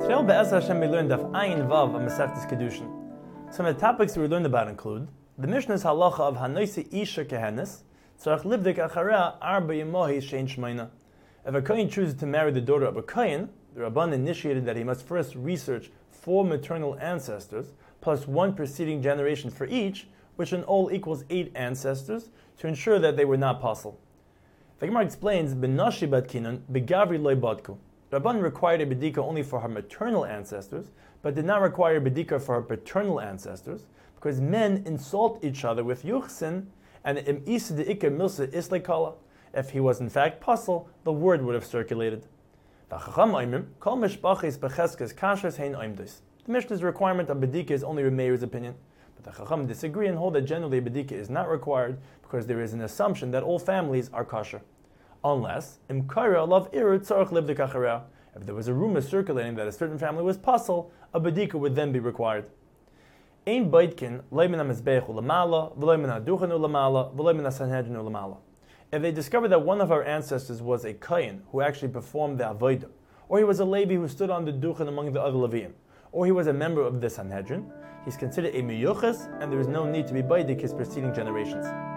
Today on Be'ez Hashem we learned of Ayin Vav of Masechtas Kedushin. Some of the topics we learned about include the Mishnah's halacha of Hanoisi Isha Kehenis, Tzarech Livdik Acharea Arba Yemohi Shein Shmeina. If a Kohen chooses to marry the daughter of a Kohen, the Rabban initiated that he must first research 4 maternal ancestors, plus 1 preceding generation for each, which in all equals 8 ancestors, to ensure that they were not possible. The Gemara explains, B'nashi bat kinun, b'gavri loy badku. Rabban required a bedika only for her maternal ancestors, but did not require a bedika for her paternal ancestors, because men insult each other with yuchsin, and im isa de ikar milsa isle kala. If he was in fact puzzle, the word would have circulated. The Mishnah's requirement of bedika is only Meir's opinion, but the Chacham disagree and hold that generally bedika is not required because there is an assumption that all families are kosher. Unless, if there was a rumor circulating that a certain family was puzzle, a bedika would then be required. If they discovered that one of our ancestors was a Kohen who actually performed the Avodah, or he was a Levi who stood on the Duchen among the other Leviim, or he was a member of the Sanhedrin, he's considered a Meyuchas, and there is no need to be Baidik his preceding generations.